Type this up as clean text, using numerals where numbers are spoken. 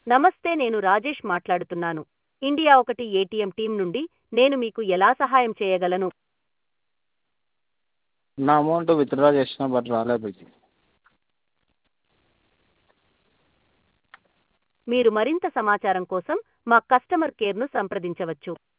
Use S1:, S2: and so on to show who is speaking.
S1: నమస్తే, నేను రాజేష్ మాట్లాడుతున్నాను. ఇండియా ఒకటి ఏటీఎం టీం నుండి. నేను మీకు ఎలా సహాయం చేయగలను?
S2: నా అమౌంట్ విత్డ్రా చేసిన బట్ రాలేదు.
S1: మీరు మరింత సమాచారం కోసం మా కస్టమర్ కేర్ను సంప్రదించవచ్చు.